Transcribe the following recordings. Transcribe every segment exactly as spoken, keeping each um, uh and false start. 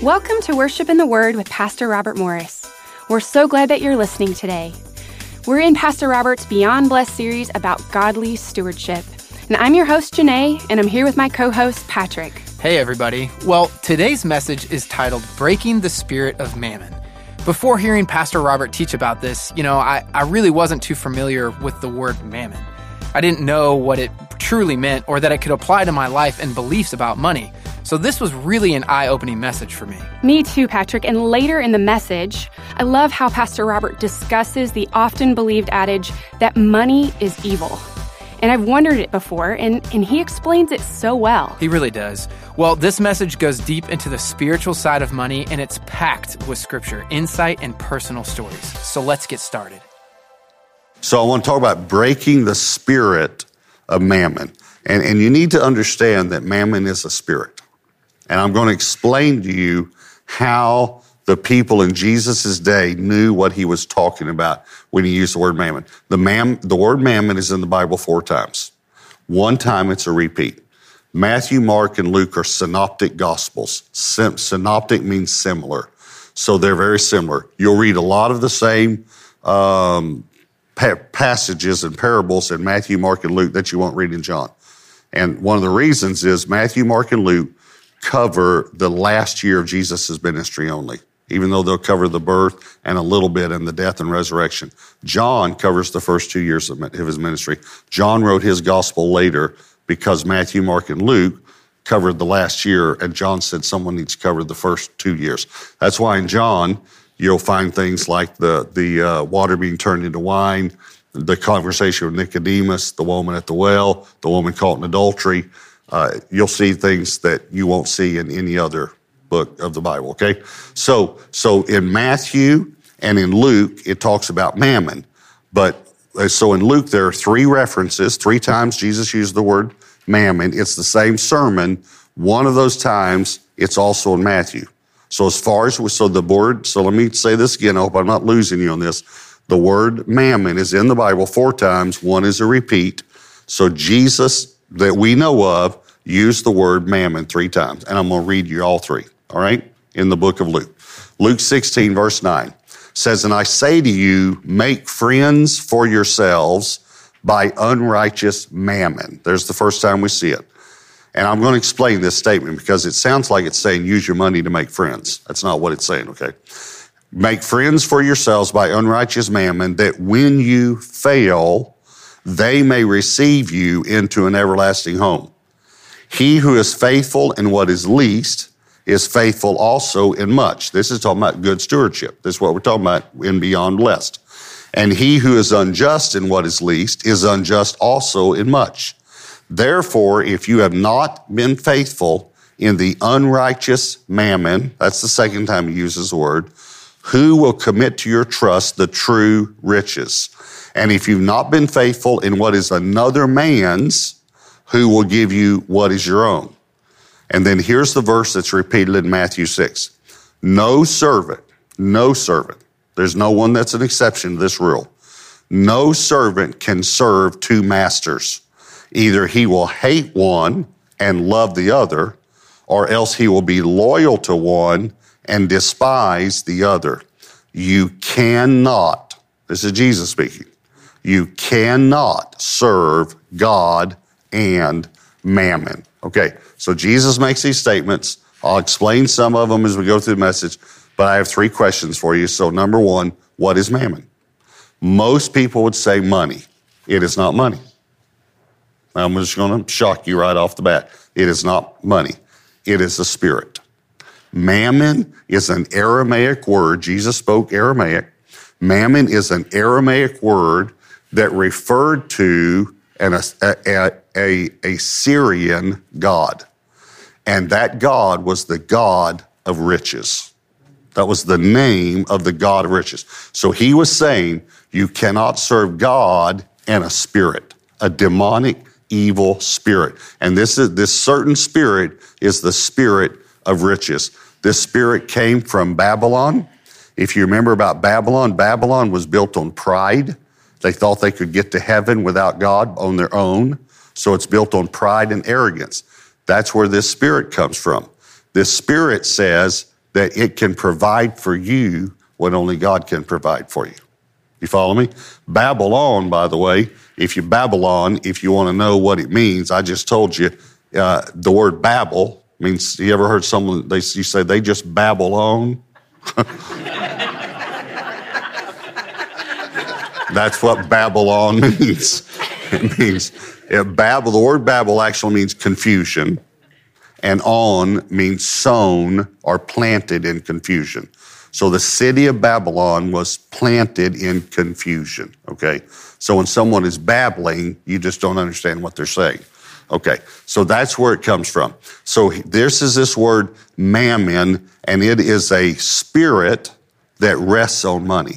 Welcome to Worship in the Word with Pastor Robert Morris. We're so glad that you're listening today. We're in Pastor Robert's Beyond Blessed series about godly stewardship. And I'm your host, Janae, and I'm here with my co-host, Patrick. Hey, everybody. Well, today's message is titled Breaking the Spirit of Mammon. Before hearing Pastor Robert teach about this, you know, I, I really wasn't too familiar with the word mammon. I didn't know what it truly meant or that it could apply to my life and beliefs about money. So this was really an eye-opening message for me. Me too, Patrick. And later in the message, I love how Pastor Robert discusses the often believed adage that money is evil. And I've wondered it before, and, and he explains it so well. He really does. Well, this message goes deep into the spiritual side of money, and it's packed with scripture, insight, and personal stories. So let's get started. So I want to talk about breaking the spirit of mammon. And, and you need to understand that mammon is a spirit. And I'm going to explain to you how the people in Jesus' day knew what he was talking about when he used the word mammon. The, mam, the word mammon is in the Bible four times. One time it's a repeat. Matthew, Mark, and Luke are synoptic gospels. Syn- synoptic means similar. So they're very similar. You'll read a lot of the same um, pa- passages and parables in Matthew, Mark, and Luke that you won't read in John. And one of the reasons is Matthew, Mark, and Luke cover the last year of Jesus' ministry only, even though they'll cover the birth and a little bit in the death and resurrection. John covers the first two years of his ministry. John wrote his gospel later because Matthew, Mark, and Luke covered the last year, and John said someone needs to cover the first two years. That's why in John, you'll find things like the, the uh, water being turned into wine, the conversation with Nicodemus, the woman at the well, the woman caught in adultery. Uh, you'll see things that you won't see in any other book of the Bible, okay? So, so in Matthew and in Luke, it talks about mammon. But, uh, so in Luke, there are three references. Three times Jesus used the word mammon. It's the same sermon. One of those times, it's also in Matthew. So as far as, so the word, so let me say this again. I hope I'm not losing you on this. The word mammon is in the Bible four times. One is a repeat. So Jesus, that we know of, used the word mammon three times. And I'm going to read you all three, all right, in the book of Luke. Luke sixteen, verse nine says, "And I say to you, make friends for yourselves by unrighteous mammon." There's the first time we see it. And I'm going to explain this statement because it sounds like it's saying use your money to make friends. That's not what it's saying, okay? Make friends for yourselves by unrighteous mammon, that when you fail, they may receive you into an everlasting home. He who is faithful in what is least is faithful also in much. This is talking about good stewardship. This is what we're talking about in Beyond Blessed. And he who is unjust in what is least is unjust also in much. Therefore, if you have not been faithful in the unrighteous mammon, that's the second time he uses the word, who will commit to your trust the true riches? And if you've not been faithful in what is another man's, who will give you what is your own? And then here's the verse that's repeated in Matthew six. No servant, no servant, there's no one that's an exception to this rule. No servant can serve two masters. Either he will hate one and love the other, or else he will be loyal to one and despise the other. You cannot, this is Jesus speaking, you cannot serve God and mammon. Okay, so Jesus makes these statements. I'll explain some of them as we go through the message, but I have three questions for you. So number one, what is mammon? Most people would say money. It is not money. I'm just going to shock you right off the bat. It is not money. It is a spirit. Mammon is an Aramaic word. Jesus spoke Aramaic. Mammon is an Aramaic word that referred to an, a, a, a, a Syrian god. And that god was the god of riches. That was the name of the god of riches. So he was saying you cannot serve God and a spirit, a demonic, evil spirit. And this is this certain spirit is the spirit of riches. This spirit came from Babylon. If you remember about Babylon, Babylon was built on pride. They thought they could get to heaven without God on their own. So it's built on pride and arrogance. That's where this spirit comes from. This spirit says, that it can provide for you what only God can provide for you. You follow me? Babylon, by the way, if you Babylon, if you want to know what it means, I just told you, uh, the word Babel means, you ever heard someone, they, you say they just babble on? That's what Babylon means. It means, it, Babel, the word Babel actually means confusion, and on means sown or planted in confusion. So the city of Babylon was planted in confusion, okay? So when someone is babbling, you just don't understand what they're saying. Okay, so that's where it comes from. So this is this word mammon, and it is a spirit that rests on money.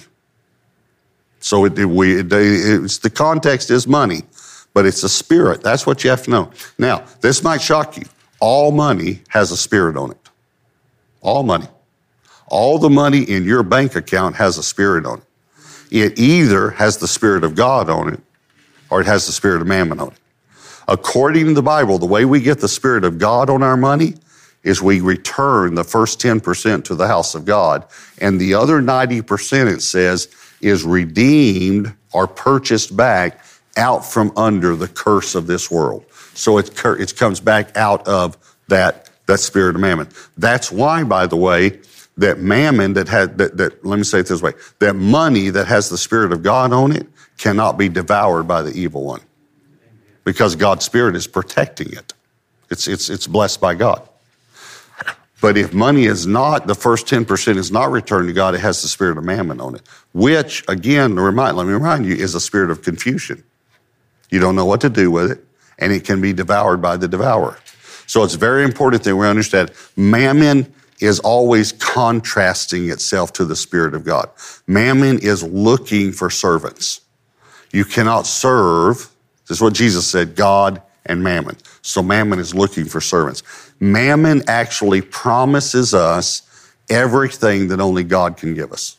So it, it, we, it, it's, the context is money, but it's a spirit. That's what you have to know. Now, this might shock you. All money has a spirit on it. All money. All the money in your bank account has a spirit on it. It either has the Spirit of God on it, or it has the spirit of mammon on it. According to the Bible, the way we get the Spirit of God on our money is we return the first ten percent to the house of God, and the other ninety percent, it says, is redeemed or purchased back out from under the curse of this world. So it, it comes back out of that, that spirit of mammon. That's why, by the way, that mammon that had, that, that, let me say it this way, that money that has the Spirit of God on it cannot be devoured by the evil one, because God's Spirit is protecting it. It's, it's, it's blessed by God. But if money is not, the first ten percent is not returned to God, it has the spirit of mammon on it, which, again, remind, let me remind you, is a spirit of confusion. You don't know what to do with it, and it can be devoured by the devourer. So it's very important that we understand mammon is always contrasting itself to the Spirit of God. Mammon is looking for servants. You cannot serve, this is what Jesus said, God and mammon. So mammon is looking for servants. Mammon actually promises us everything that only God can give us.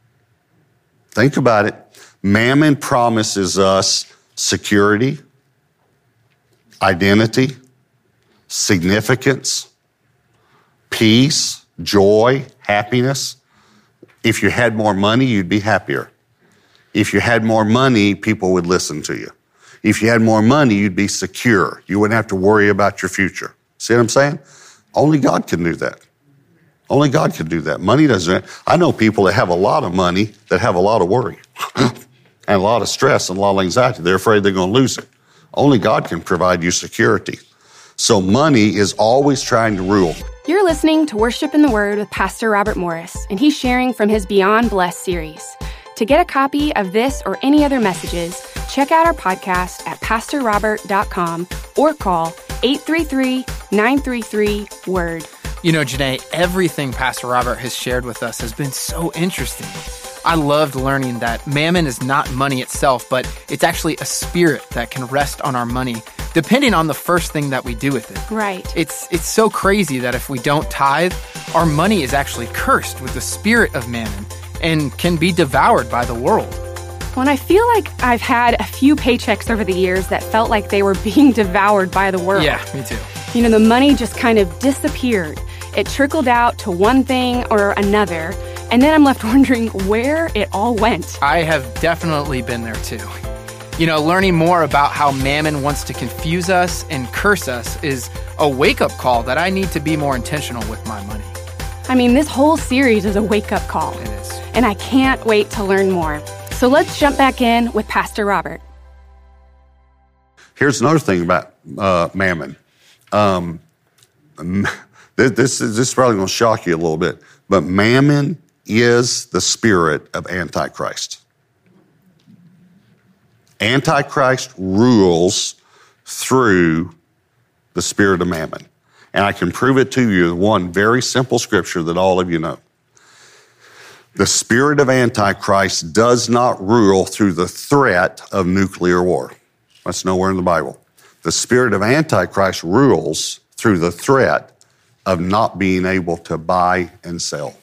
Think about it. Mammon promises us security, identity, significance, peace, joy, happiness. If you had more money, you'd be happier. If you had more money, people would listen to you. If you had more money, you'd be secure. You wouldn't have to worry about your future. See what I'm saying? Only God can do that. Only God can do that. Money doesn't. I know people that have a lot of money that have a lot of worry and a lot of stress and a lot of anxiety. They're afraid they're going to lose it. Only God can provide you security. So money is always trying to rule. You're listening to Worship in the Word with Pastor Robert Morris, and he's sharing from his Beyond Blessed series. To get a copy of this or any other messages, check out our podcast at pastor robert dot com or call eight three three, nine three three, word. You know, Janae, everything Pastor Robert has shared with us has been so interesting. I loved learning that mammon is not money itself, but it's actually a spirit that can rest on our money, depending on the first thing that we do with it. Right. It's it's so crazy that if we don't tithe, our money is actually cursed with the spirit of mammon and can be devoured by the world. Well, and I feel like I've had a few paychecks over the years that felt like they were being devoured by the world. Yeah, me too. You know, the money just kind of disappeared. It trickled out to one thing or another, and then I'm left wondering where it all went. I have definitely been there too. You know, learning more about how mammon wants to confuse us and curse us is a wake-up call that I need to be more intentional with my money. I mean, this whole series is a wake-up call. It is. And I can't wait to learn more. So let's jump back in with Pastor Robert. Here's another thing about uh, mammon. Um, this, this, is, this is probably going to shock you a little bit, but mammon is the spirit of Antichrist. Antichrist rules through the spirit of mammon. And I can prove it to you with one very simple scripture that all of you know. The spirit of Antichrist does not rule through the threat of nuclear war. That's nowhere in the Bible. The spirit of Antichrist rules through the threat of not being able to buy and sell.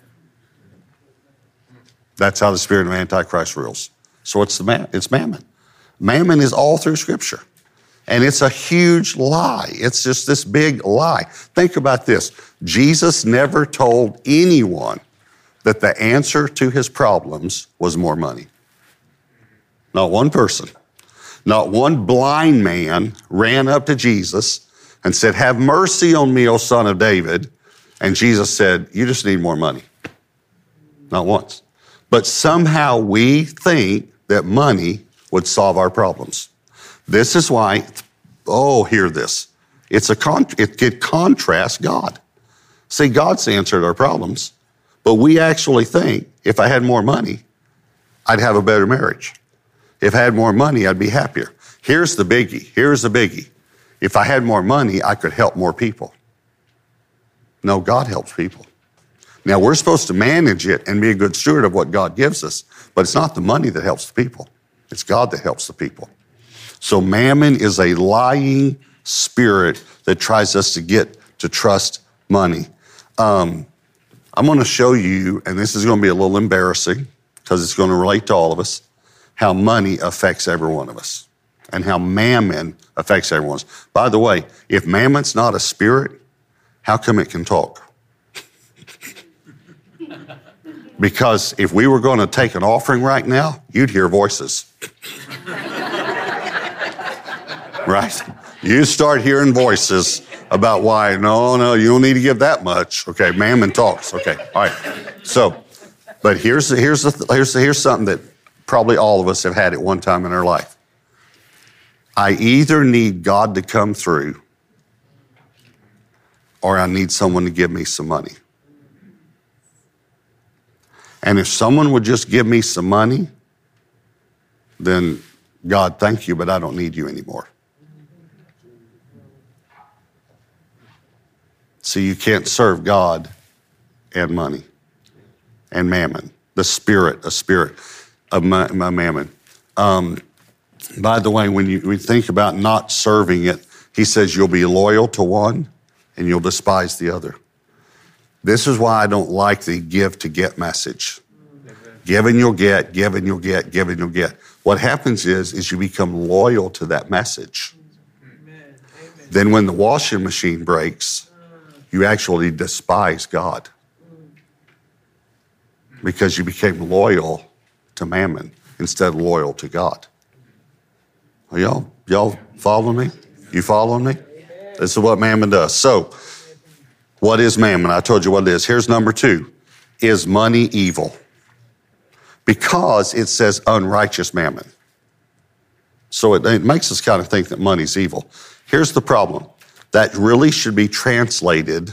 That's how the spirit of Antichrist rules. So it's the man, it's mammon. Mammon is all through Scripture. And it's a huge lie. It's just this big lie. Think about this. Jesus never told anyone that the answer to his problems was more money. Not one person. Not one blind man ran up to Jesus and said, have mercy on me, O Son of David. And Jesus said, you just need more money. Not once. But somehow we think that money would solve our problems. This is why, oh, hear this. It's a con- it, it contrasts God. See, God's answered our problems, but we actually think if I had more money, I'd have a better marriage. If I had more money, I'd be happier. Here's the biggie. Here's the biggie. If I had more money, I could help more people. No, God helps people. Now, we're supposed to manage it and be a good steward of what God gives us, but it's not the money that helps the people. It's God that helps the people. So mammon is a lying spirit that tries us to get to trust money. Um, I'm going to show you, and this is going to be a little embarrassing because it's going to relate to all of us, how money affects every one of us and how mammon affects everyone. By the way, if mammon's not a spirit, how come it can talk? Because if we were going to take an offering right now, you'd hear voices. Right? You start hearing voices about why, no, no, you don't need to give that much. Okay, mammon talks. Okay, all right. So, but here's the, here's the, here's the, here's something that probably all of us have had at one time in our life. I either need God to come through or I need someone to give me some money. And if someone would just give me some money, then God, thank you, but I don't need you anymore. See, you can't serve God and money and mammon, the spirit, a spirit of ma- ma- mammon. Um, by the way, when you we think about not serving it, he says you'll be loyal to one and you'll despise the other. This is why I don't like the give to get message. Give and you'll get, give and you'll get, give and you'll get. What happens is, is you become loyal to that message. Amen. Then when the washing machine breaks, you actually despise God because you became loyal to mammon instead of loyal to God. Are y'all, y'all following me? You following me? This is what mammon does. So, what is mammon? I told you what it is. Here's number two. Is money evil? Because it says unrighteous mammon. So it, it makes us kind of think that money's evil. Here's the problem. That really should be translated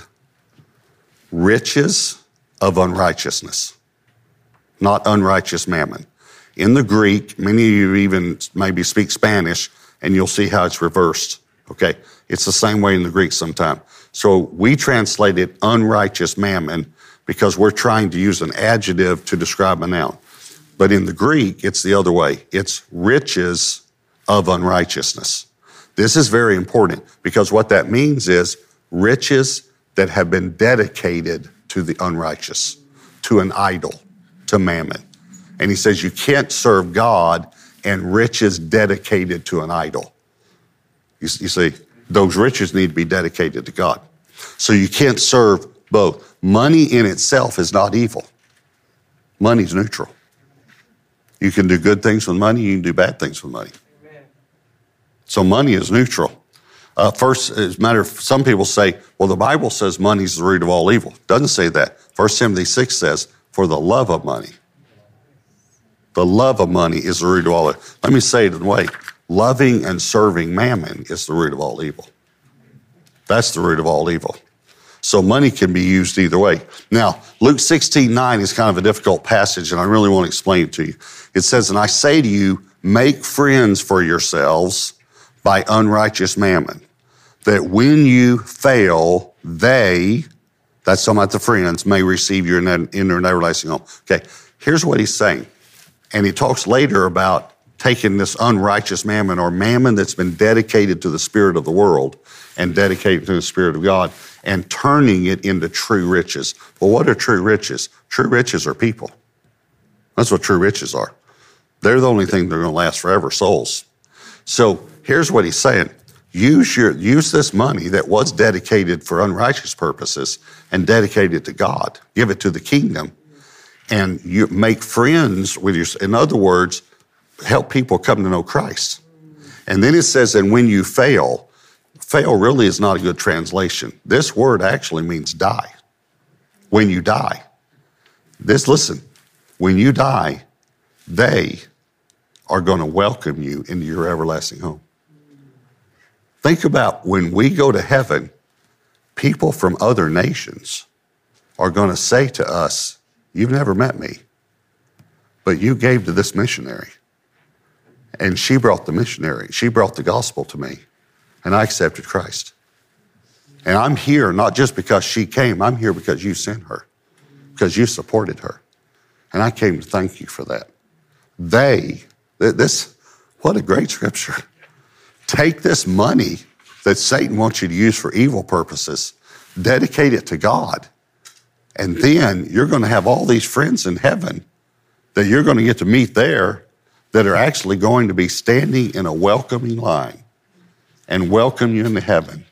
riches of unrighteousness, not unrighteous mammon. In the Greek, many of you even maybe speak Spanish, and you'll see how it's reversed, okay? It's the same way in the Greek sometimes. So we translate it unrighteous mammon because we're trying to use an adjective to describe a noun. But in the Greek, it's the other way. It's riches of unrighteousness. This is very important because what that means is riches that have been dedicated to the unrighteous, to an idol, to mammon. And he says you can't serve God and riches dedicated to an idol. You, you see, those riches need to be dedicated to God. So you can't serve both. Money in itself is not evil. Money's neutral. You can do good things with money. You can do bad things with money. Amen. So money is neutral. Uh, first, as a matter of, some people say, well, the Bible says money is the root of all evil. It doesn't say that. First Timothy six says, for the love of money. The love of money is the root of all evil. Let me say it in a way. Loving and serving mammon is the root of all evil. That's the root of all evil. So money can be used either way. Now, Luke sixteen nine is kind of a difficult passage, and I really want to explain it to you. It says, and I say to you, make friends for yourselves by unrighteous mammon, that when you fail, they, that's talking about the friends, may receive you in their everlasting home. Okay, here's what he's saying. And he talks later about taking this unrighteous mammon or mammon that's been dedicated to the spirit of the world and dedicated to the spirit of God and turning it into true riches. Well, what are true riches? True riches are people. That's what true riches are. They're the only thing that are going to last forever, souls. So here's what he's saying. use your use this money that was dedicated for unrighteous purposes and dedicate it to God. Give it to the kingdom. And you make friends with your, in other words, help people come to know Christ. And then it says, and when you fail, fail really is not a good translation. This word actually means die. When you die. This, listen, when you die, they are going to welcome you into your everlasting home. Think about when we go to heaven, people from other nations are going to say to us, you've never met me, but you gave to this missionary. And she brought the missionary. She brought the gospel to me, and I accepted Christ. And I'm here not just because she came. I'm here because you sent her, because you supported her. And I came to thank you for that. They, this, what a great scripture. Take this money that Satan wants you to use for evil purposes, dedicate it to God, and then you're going to have all these friends in heaven that you're going to get to meet there that are actually going to be standing in a welcoming line and welcome you into heaven.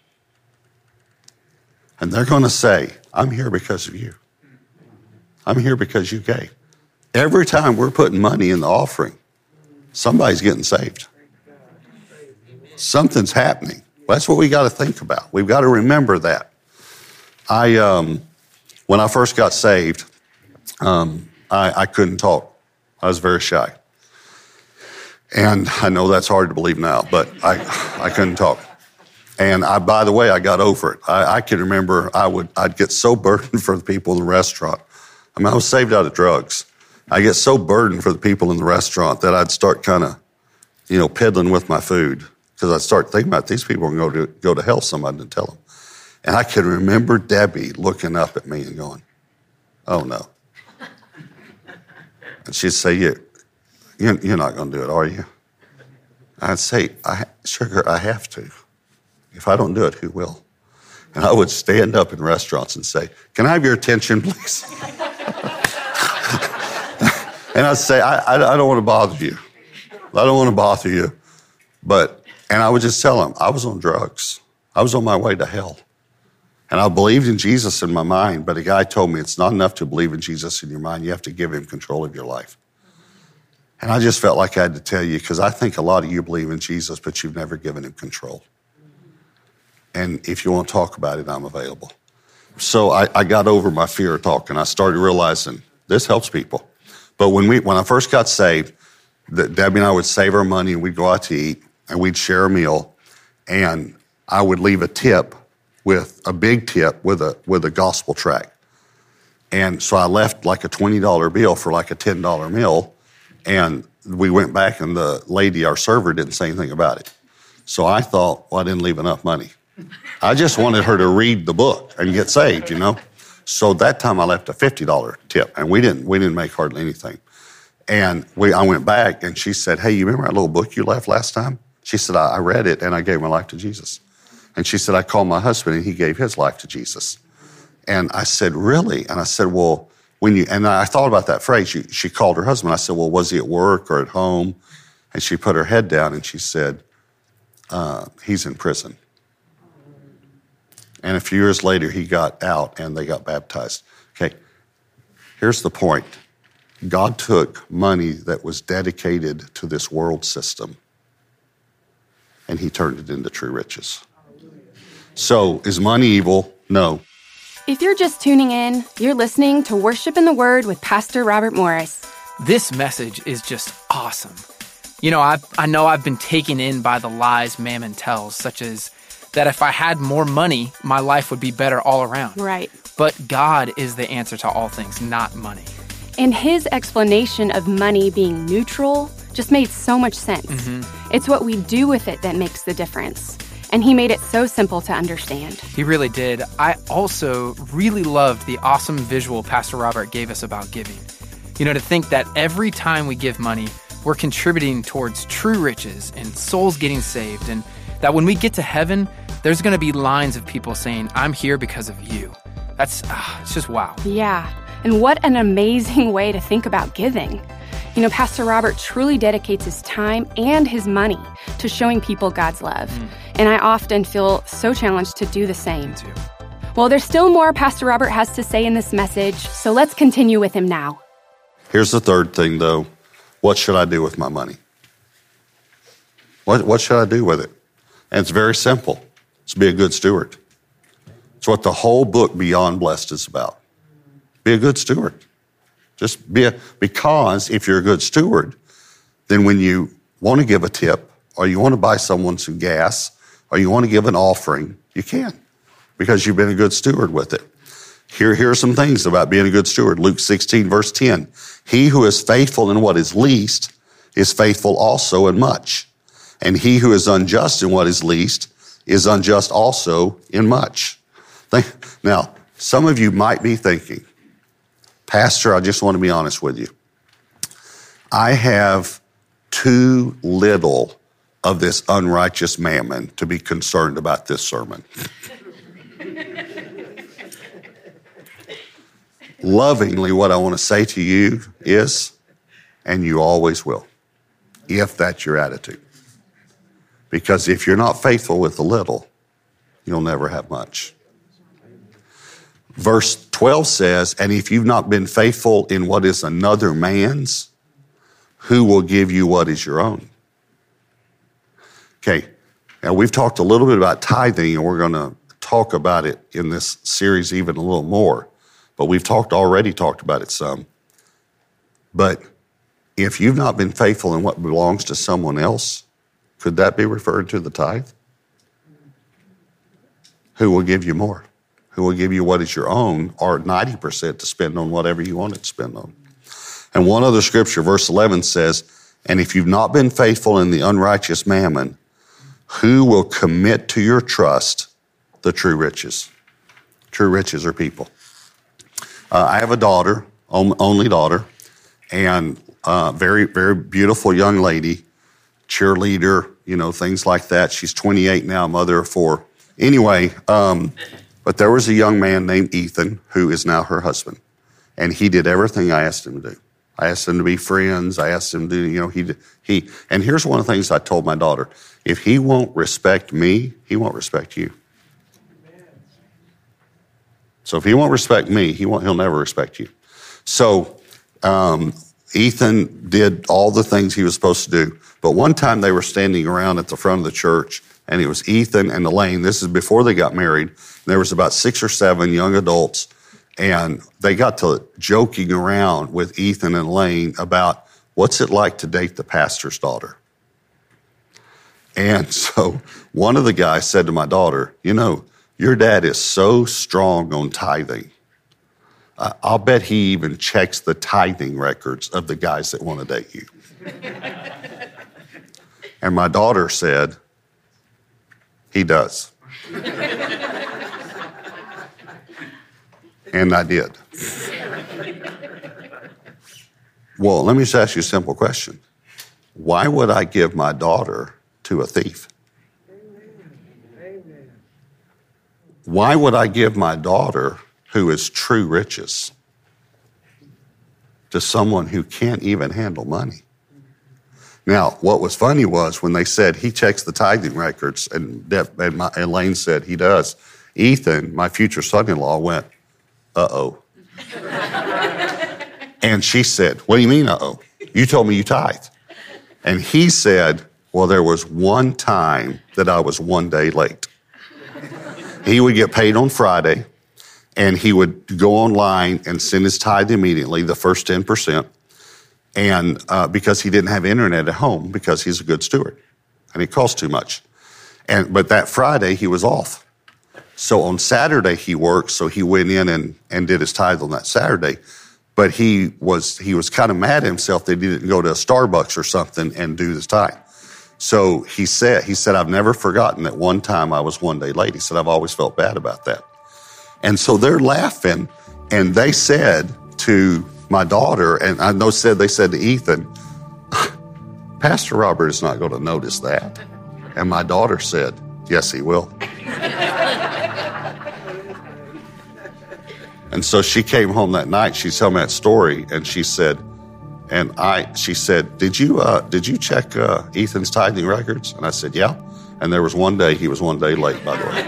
And they're going to say, I'm here because of you. I'm here because you gave. Every time we're putting money in the offering, somebody's getting saved. Something's happening. That's what we got to think about. We've got to remember that. I, um, when I first got saved, um, I, I couldn't talk. I was very shy. And I know that's hard to believe now, but I, I couldn't talk. And I, by the way, I got over it. I, I can remember I would, I'd get so burdened for the people in the restaurant. I mean, I was saved out of drugs. I get so burdened for the people in the restaurant that I'd start kind of, you know, piddling with my food because I'd start thinking about these people are going to go to, go to hell. Somebody didn't tell them. And I can remember Debbie looking up at me and going, oh, no. And she'd say, you, you, you're not going to do it, are you? I'd say, I, sugar, I have to. If I don't do it, who will? And I would stand up in restaurants and say, can I have your attention, please? And I'd say, I, I, I don't want to bother you. I don't want to bother you. But, and I would just tell them, I was on drugs. I was on my way to hell. And I believed in Jesus in my mind, but a guy told me it's not enough to believe in Jesus in your mind. You have to give him control of your life. And I just felt like I had to tell you, because I think a lot of you believe in Jesus, but you've never given him control. And if you want to talk about it, I'm available. So I, I got over my fear of talking. I started realizing this helps people. But when we, when I first got saved, the, Debbie and I would save our money and we'd go out to eat and we'd share a meal. And I would leave a tip with a big tip with a, with a gospel tract. And so I left like a twenty dollar bill for like a ten dollar meal. And we went back and the lady, our server, didn't say anything about it. So I thought, well, I didn't leave enough money. I just wanted her to read the book and get saved, you know. So that time I left a fifty dollar tip, and we didn't we didn't make hardly anything. And we I went back, and she said, hey, you remember that little book you left last time? She said, I, I read it, and I gave my life to Jesus. And she said, I called my husband, and he gave his life to Jesus. And I said, really? And I said, well, when you, and I thought about that phrase. She, she called her husband. I said, well, was he at work or at home? And she put her head down, and she said, uh, he's in prison. And a few years later, he got out and they got baptized. Okay, here's the point. God took money that was dedicated to this world system and he turned it into true riches. So is money evil? No. If you're just tuning in, you're listening to Worship in the Word with Pastor Robert Morris. This message is just awesome. You know, I I know I've been taken in by the lies Mammon tells, such as that if I had more money, my life would be better all around. Right. But God is the answer to all things, not money. And his explanation of money being neutral just made so much sense. Mm-hmm. It's what we do with it that makes the difference. And he made it so simple to understand. He really did. I also really loved the awesome visual Pastor Robert gave us about giving. You know, to think that every time we give money, we're contributing towards true riches and souls getting saved, and that when we get to heaven, there's going to be lines of people saying, I'm here because of you. That's, ah, it's just wow. Yeah. And what an amazing way to think about giving. You know, Pastor Robert truly dedicates his time and his money to showing people God's love. Mm. And I often feel so challenged to do the same. Me too. Well, there's still more Pastor Robert has to say in this message, so let's continue with him now. Here's the third thing, though. What should I do with my money? What, what should I do with it? And it's very simple. It's be a good steward. It's what the whole book Beyond Blessed is about. Be a good steward. Just be a, because if you're a good steward, then when you want to give a tip, or you want to buy someone some gas, or you want to give an offering, you can, because you've been a good steward with it. Here, here are some things about being a good steward. Luke sixteen, verse ten. He who is faithful in what is least is faithful also in much. And he who is unjust in what is least is unjust also in much. Now, some of you might be thinking, Pastor, I just want to be honest with you. I have too little of this unrighteous mammon to be concerned about this sermon. Lovingly, what I want to say to you is, and you always will, if that's your attitude. Because if you're not faithful with the little, you'll never have much. Verse twelve says, and if you've not been faithful in what is another man's, who will give you what is your own? Okay, now we've talked a little bit about tithing, and we're going to talk about it in this series even a little more. But we've talked already talked about it some. But if you've not been faithful in what belongs to someone else, could that be referred to the tithe? Who will give you more? Who will give you what is your own, or ninety percent to spend on whatever you want it to spend on? And one other scripture, verse eleven says, and if you've not been faithful in the unrighteous mammon, who will commit to your trust the true riches? True riches are people. Uh, I have a daughter, only daughter, and uh, very, very beautiful young lady, cheerleader, you know, things like that. She's twenty-eight now, mother of four. Anyway, um, but there was a young man named Ethan who is now her husband, and he did everything I asked him to do. I asked him to be friends. I asked him to, you know, he, he, and here's one of the things I told my daughter. If he won't respect me, he won't respect you. So if he won't respect me, he won't, he'll never respect you. So um, Ethan did all the things he was supposed to do. But one time they were standing around at the front of the church, and it was Ethan and Elaine. This is before they got married. There was about six or seven young adults, and they got to joking around with Ethan and Elaine about what's it like to date the pastor's daughter. And so one of the guys said to my daughter, you know, your dad is so strong on tithing. Uh, I'll bet he even checks the tithing records of the guys that want to date you. And my daughter said, he does. And I did. Well, let me just ask you a simple question. Why would I give my daughter to a thief? Why would I give my daughter, who is true riches, to someone who can't even handle money? Now, what was funny was when they said he checks the tithing records, and, Deb, and my, Elaine said he does, Ethan, my future son-in-law, went, uh-oh. And she said, what do you mean, uh-oh? You told me you tithe. And he said, well, there was one time that I was one day late. He would get paid on Friday, and he would go online and send his tithe immediately, the first ten percent, and uh, because he didn't have internet at home, because he's a good steward, and it cost too much. And but that Friday, he was off. So on Saturday, he worked, so he went in and, and did his tithe on that Saturday. But he was he was kind of mad at himself that he didn't go to a Starbucks or something and do his tithe. So he said, he said, I've never forgotten that one time I was one day late. He said, I've always felt bad about that. And so they're laughing, and they said to my daughter, and I know said they said to Ethan, Pastor Robert is not going to notice that. And my daughter said, yes, he will. And so she came home that night, she told me that story, and she said, And I, she said, did you uh, did you check uh, Ethan's tithing records? And I said, yeah. And there was one day, he was one day late, by the way.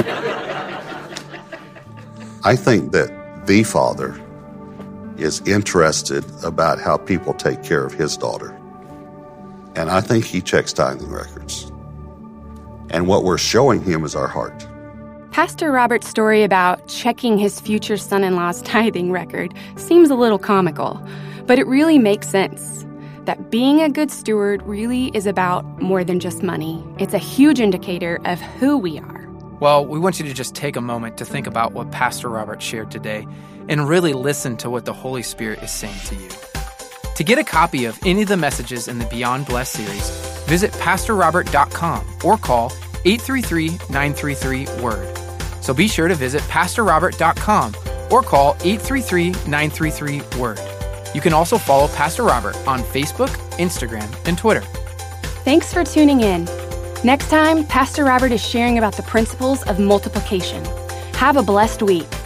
I think that the Father is interested about how people take care of his daughter. And I think he checks tithing records. And what we're showing him is our heart. Pastor Robert's story about checking his future son-in-law's tithing record seems a little comical, but it really makes sense that being a good steward really is about more than just money. It's a huge indicator of who we are. Well, we want you to just take a moment to think about what Pastor Robert shared today and really listen to what the Holy Spirit is saying to you. To get a copy of any of the messages in the Beyond Blessed series, visit pastor robert dot com or call eight three three, nine three three, W O R D. So be sure to visit pastor robert dot com or call eight three three, nine three three, W O R D. You can also follow Pastor Robert on Facebook, Instagram, and Twitter. Thanks for tuning in. Next time, Pastor Robert is sharing about the principles of multiplication. Have a blessed week.